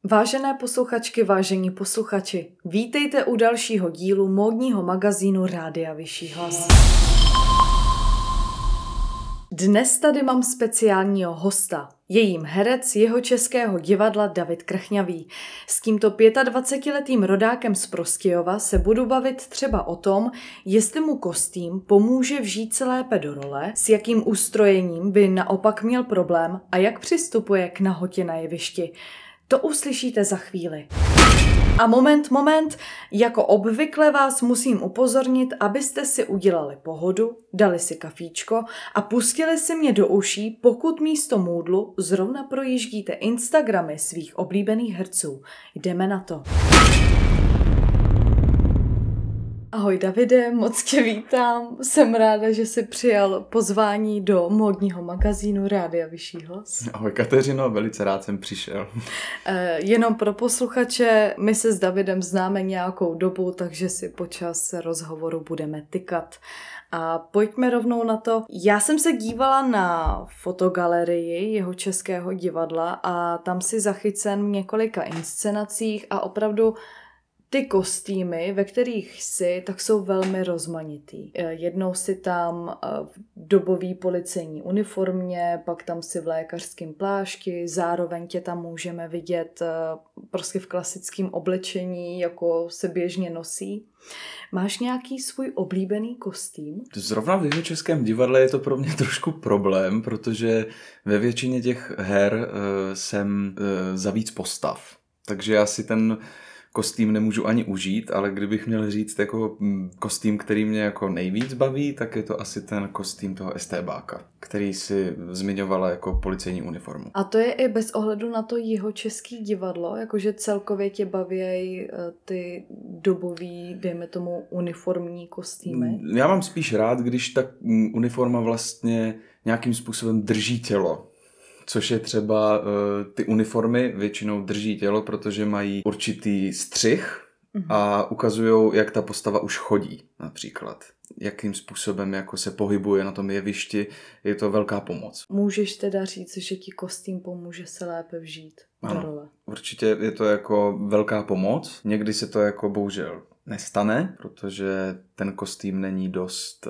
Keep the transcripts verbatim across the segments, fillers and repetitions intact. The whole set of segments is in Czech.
Vážené posluchačky, vážení posluchači, vítejte u dalšího dílu módního magazínu Rádia Vyšší hlas. Dnes tady mám speciálního hosta. Je jím herec Jihočeského divadla David Krchňavý. S tímto dvacetiletým rodákem z Prostějova se budu bavit třeba o tom, jestli mu kostým pomůže vžít se lépe do role, s jakým ustrojením by naopak měl problém a jak přistupuje k nahotě na jevišti. To uslyšíte za chvíli. A moment, moment, jako obvykle vás musím upozornit, abyste si udělali pohodu, dali si kafíčko a pustili si mě do uší, pokud místo moodlu zrovna projíždíte Instagramy svých oblíbených herců. Jdeme na to. Ahoj Davide, moc tě vítám. Jsem ráda, že jsi přijal pozvání do módního magazínu Rádia Vyšší hlas. Ahoj Kateřino, velice rád jsem přišel. E, jenom pro posluchače, my se s Davidem známe nějakou dobu, takže si počas rozhovoru budeme tykat. A pojďme rovnou na to. Já jsem se dívala na fotogalerii Jihočeského divadla a tam si zachycen v několika inscenacích a opravdu ty kostýmy, ve kterých jsi, tak jsou velmi rozmanitý. Jednou si tam v dobový policejní uniformě, pak tam si v lékařském plášti, zároveň tě tam můžeme vidět prostě v klasickém oblečení, jako se běžně nosí. Máš nějaký svůj oblíbený kostým? Zrovna v Jihočeském divadle je to pro mě trošku problém, protože ve většině těch her uh, jsem uh, za víc postav. Takže já si ten kostým nemůžu ani užít, ale kdybych měl říct jako kostým, který mě jako nejvíc baví, tak je to asi ten kostým toho estébáka, který si zmiňovala jako policejní uniformu. A to je i bez ohledu na to Jihočeský divadlo, jakože celkově tě baví ty dobový, dejme tomu, uniformní kostýmy? Já mám spíš rád, když ta uniforma vlastně nějakým způsobem drží tělo. Což je třeba uh, ty uniformy většinou drží tělo, protože mají určitý střih mm-hmm. a ukazujou, jak ta postava už chodí například. Jakým způsobem jako se pohybuje na tom jevišti, je to velká pomoc. Můžeš teda říct, že ti kostým pomůže se lépe vžít do ano, role? Určitě je to jako velká pomoc. Někdy se to jako bohužel nestane, protože ten kostým není dost...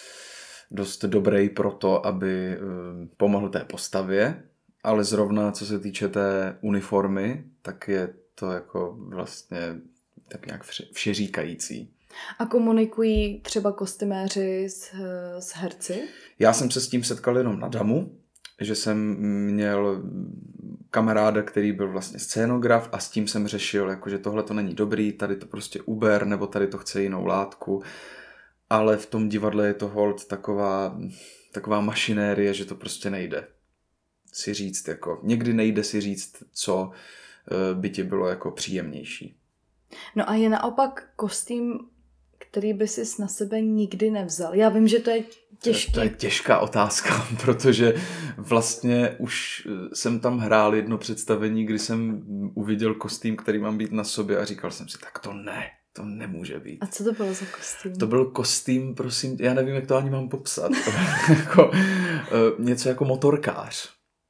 dost dobrý pro to, aby pomohl té postavě, ale zrovna co se týče té uniformy, tak je to jako vlastně tak nějak všeříkající. A komunikují třeba kostyméři s, s herci? Já jsem se s tím setkal jenom na Damu, že jsem měl kamaráda, který byl vlastně scénograf a s tím jsem řešil, jako, že tohle to není dobrý, tady to prostě uber, nebo tady to chce jinou látku. Ale v tom divadle je to hold taková, taková mašinérie, že to prostě nejde si říct. Jako, někdy nejde si říct, co by ti bylo jako příjemnější. No a je naopak kostým, který by si na sebe nikdy nevzal. Já vím, že to je těžké. To je těžká otázka, protože vlastně už jsem tam hrál jedno představení, kdy jsem uviděl kostým, který mám být na sobě a říkal jsem si, tak to ne. To nemůže být. A co to bylo za kostým? To byl kostým, prosím, já nevím, jak to ani mám popsat. jako, uh, něco jako motorkář.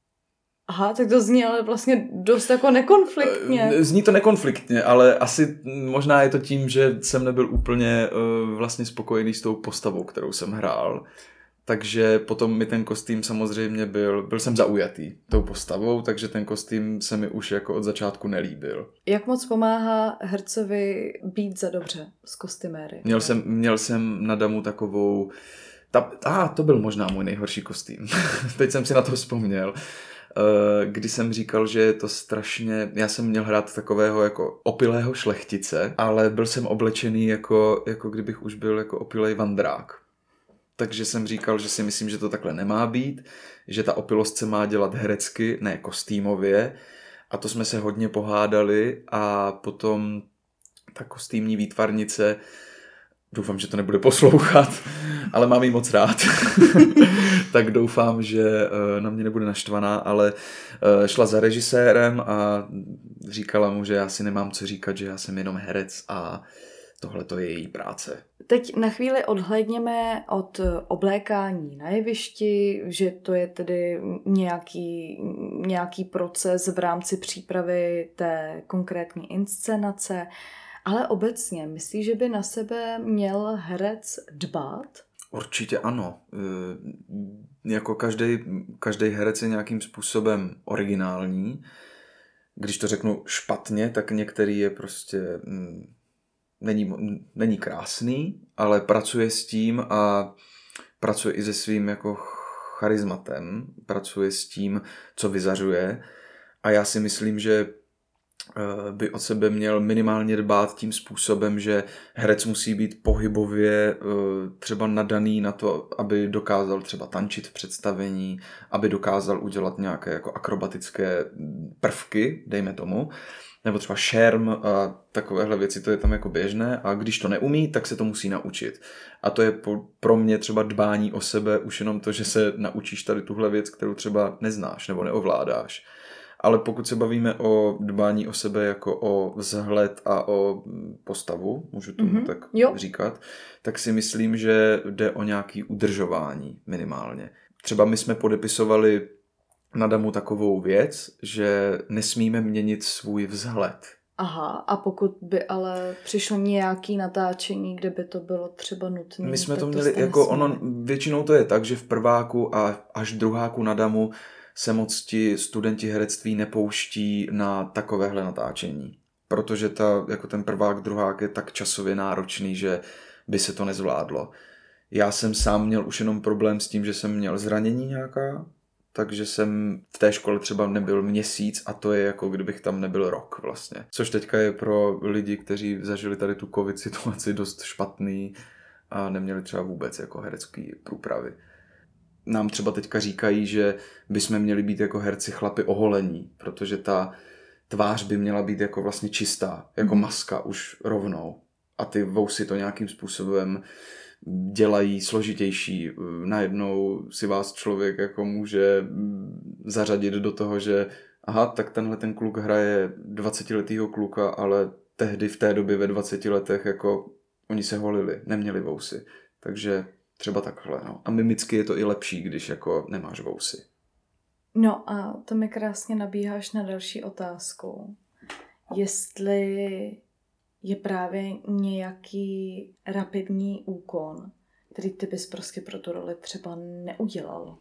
Aha, tak to zní ale vlastně dost jako nekonfliktně. Uh, zní to nekonfliktně, ale asi možná je to tím, že jsem nebyl úplně uh, vlastně spokojený s tou postavou, kterou jsem hrál. Takže potom mi ten kostým samozřejmě byl, byl jsem zaujatý tou postavou, takže ten kostým se mi už jako od začátku nelíbil. Jak moc pomáhá hercovi být za dobře s kostyméry? Měl jsem, měl jsem na Damu takovou, ta, a to byl možná můj nejhorší kostým, teď jsem si na to vzpomněl, kdy jsem říkal, že je to strašně, já jsem měl hrát takového jako opilého šlechtice, ale byl jsem oblečený jako, jako kdybych už byl jako opilej vandrák. Takže jsem říkal, že si myslím, že to takhle nemá být, že ta opilost se má dělat herecky, ne kostýmově. A to jsme se hodně pohádali a potom ta kostýmní výtvarnice, doufám, že to nebude poslouchat, ale mám jí moc rád. Tak doufám, že na mě nebude naštvaná, ale šla za režisérem a říkala mu, že já si nemám co říkat, že já jsem jenom herec a tohle to je její práce. Teď na chvíli odhlédněme od oblékání na jevišti, že to je tedy nějaký, nějaký proces v rámci přípravy té konkrétní inscenace, ale obecně myslíš, že by na sebe měl herec dbát? Určitě ano. E, jako každý, každý herec je nějakým způsobem originální. Když to řeknu špatně, tak některý je prostě... Mm, Není, není krásný, ale pracuje s tím a pracuje i se svým jako charizmatem, pracuje s tím, co vyzařuje. A já si myslím, že by od sebe měl minimálně dbát tím způsobem, že herec musí být pohybově třeba nadaný na to, aby dokázal třeba tančit v představení, aby dokázal udělat nějaké jako akrobatické prvky, dejme tomu, nebo třeba šerm a takovéhle věci, to je tam jako běžné a když to neumí, tak se to musí naučit. A to je pro mě třeba dbání o sebe, už jenom to, že se naučíš tady tuhle věc, kterou třeba neznáš nebo neovládáš. Ale pokud se bavíme o dbání o sebe jako o vzhled a o postavu, můžu tomu mm-hmm. tak jo. říkat, tak si myslím, že jde o nějaké udržování minimálně. Třeba my jsme podepisovali na Damu takovou věc, že nesmíme měnit svůj vzhled. Aha, a pokud by ale přišlo nějaké natáčení, kde by to bylo třeba nutné. My jsme to měli, to jako ono, většinou to je tak, že v prváku a až druháku na Damu se moc ti studenti herectví nepouští na takovéhle natáčení. Protože ta, jako ten prvák, druhák je tak časově náročný, že by se to nezvládlo. Já jsem sám měl už jenom problém s tím, že jsem měl zranění nějaká, takže jsem v té škole třeba nebyl měsíc a to je jako kdybych tam nebyl rok vlastně. Což teďka je pro lidi, kteří zažili tady tu covid situaci dost špatný a neměli třeba vůbec jako herecké průpravy. Nám třeba teďka říkají, že bychom měli být jako herci chlapi oholení, protože ta tvář by měla být jako vlastně čistá, jako maska už rovnou. A ty vousy to nějakým způsobem dělají složitější. Najednou si vás člověk jako může zařadit do toho, že aha, tak tenhle ten kluk hraje dvacetiletýho kluka, ale tehdy v té době ve dvaceti letech jako oni se holili, neměli vousy. Takže třeba takhle, no. A mimicky je to i lepší, když jako nemáš vousy. No a to mi krásně nabíháš na další otázku. Jestli je právě nějaký rapidní úkon, který ty bys prostě pro tu roli třeba neudělal?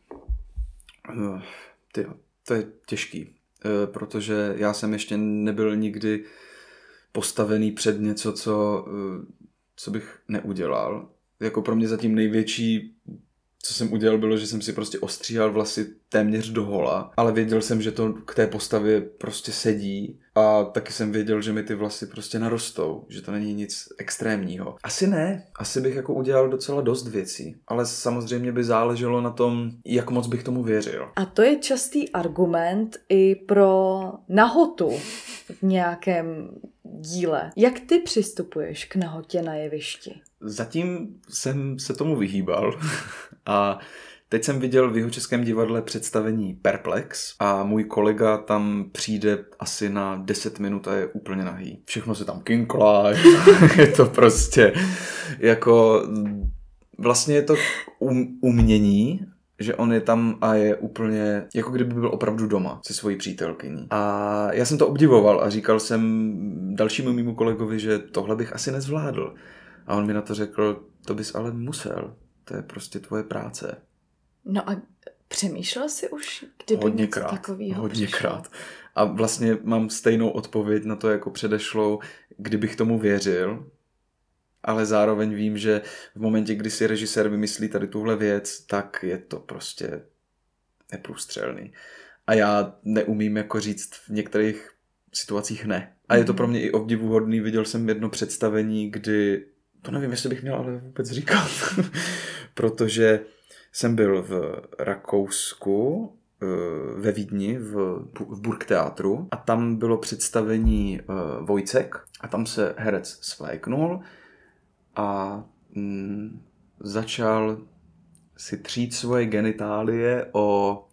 Uh, ty, to je těžký, uh, protože já jsem ještě nebyl nikdy postavený před něco, co, uh, co bych neudělal. Jako pro mě zatím největší, co jsem udělal, bylo, že jsem si prostě ostříhal vlasy téměř do hola, ale věděl jsem, že to k té postavě prostě sedí a taky jsem věděl, že mi ty vlasy prostě narostou, že to není nic extrémního. Asi ne, asi bych jako udělal docela dost věcí, ale samozřejmě by záleželo na tom, jak moc bych tomu věřil. A to je častý argument i pro nahotu v nějakém díle. Jak ty přistupuješ k nahotě na jevišti? Zatím jsem se tomu vyhýbal a teď jsem viděl v Jihočeském divadle představení Perplex a můj kolega tam přijde asi na deset minut a je úplně nahý. Všechno se tam kinklá, je to prostě jako vlastně je to um, umění, že on je tam a je úplně, jako kdyby byl opravdu doma se svojí přítelkyní. A já jsem to obdivoval a říkal jsem dalšímu mému kolegovi, že tohle bych asi nezvládl. A on mi na to řekl, to bys ale musel, to je prostě tvoje práce. No a přemýšlel jsi už, kdyby hodněkrát, něco takového hodněkrát. A vlastně mám stejnou odpověď na to jako předešlou, kdybych tomu věřil, ale zároveň vím, že v momentě, kdy si režisér vymyslí tady tuhle věc, tak je to prostě neprůstřelný. A já neumím jako říct v některých situacích ne. A je to pro mě i obdivuhodný. Viděl jsem jedno představení, kdy, to nevím, jestli bych měl ale vůbec říkat, protože jsem byl v Rakousku, ve Vídni, v, v Burgtheatru a tam bylo představení uh, Vojcek a tam se herec svléknul a mm, začal si třít svoje genitálie o,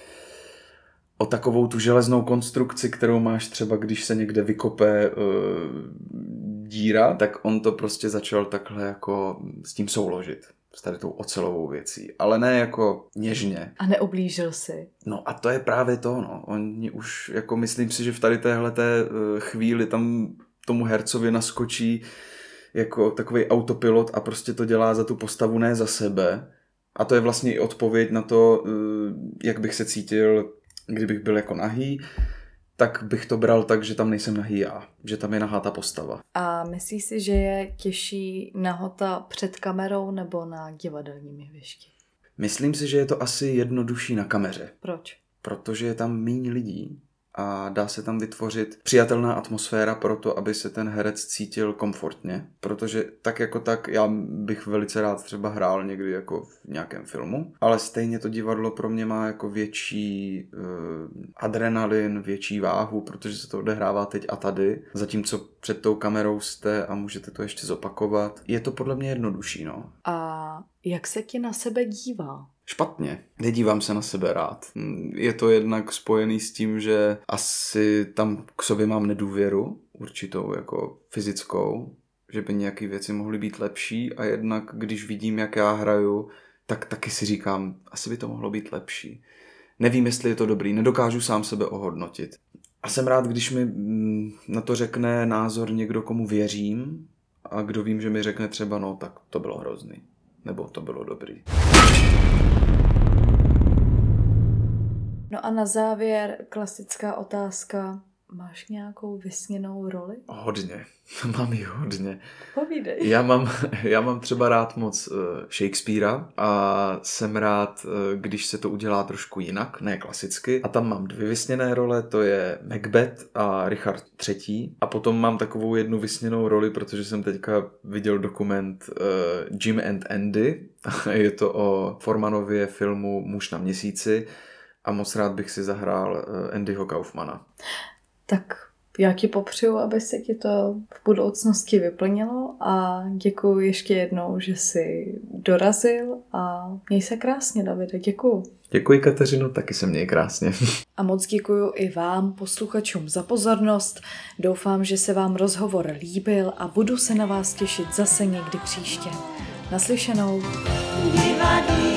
o takovou tu železnou konstrukci, kterou máš třeba, když se někde vykope uh, díra, tak on to prostě začal takhle jako s tím souložit. S tady tou ocelovou věcí. Ale ne jako něžně. A neoblížil si. No a to je právě to, no. Oni už, jako myslím si, že v tady téhleté chvíli tam tomu hercovi naskočí jako takový autopilot a prostě to dělá za tu postavu, ne za sebe. A to je vlastně i odpověď na to, jak bych se cítil, kdybych byl jako nahý, tak bych to bral tak, že tam nejsem nahý já, že tam je nahá ta postava. A myslíš si, že je těžší nahota před kamerou nebo na divadelním jevišti? Myslím si, že je to asi jednodušší na kameře. Proč? Protože je tam méně lidí a dá se tam vytvořit přijatelná atmosféra pro to, aby se ten herec cítil komfortně. Protože tak jako tak já bych velice rád třeba hrál někdy jako v nějakém filmu, ale stejně to divadlo pro mě má jako větší uh, adrenalin, větší váhu, protože se to odehrává teď a tady, zatímco před tou kamerou jste a můžete to ještě zopakovat. Je to podle mě jednodušší, no. A jak se ti na sebe dívá? Špatně. Nedívám se na sebe rád. Je to jednak spojený s tím, že asi tam k sobě mám nedůvěru, určitou jako fyzickou, že by nějaké věci mohly být lepší a jednak když vidím, jak já hraju, tak taky si říkám, asi by to mohlo být lepší. Nevím, jestli je to dobrý, nedokážu sám sebe ohodnotit. A jsem rád, když mi na to řekne názor někdo, komu věřím a kdo vím, že mi řekne třeba, no tak to bylo hrozný, nebo to bylo dobrý. No a na závěr klasická otázka. Máš nějakou vysněnou roli? Hodně. Mám ji hodně. Povídej. Já mám, já mám třeba rád moc uh, Shakespearea a jsem rád, uh, když se to udělá trošku jinak, ne klasicky. A tam mám dvě vysněné role, to je Macbeth a Richard třetí. A potom mám takovou jednu vysněnou roli, protože jsem teďka viděl dokument uh, Jim and Andy. Je to o Formanově filmu Muž na měsíci a moc rád bych si zahrál uh, Andyho Kaufmana. Tak já ti popřeju, aby se ti to v budoucnosti vyplnilo a děkuji ještě jednou, že jsi dorazil a měj se krásně, Davide, děkuju. Děkuji, Kateřino, taky se měj krásně. A moc děkuji i vám, posluchačům, za pozornost. Doufám, že se vám rozhovor líbil a budu se na vás těšit zase někdy příště. Naslyšenou. Divadlo.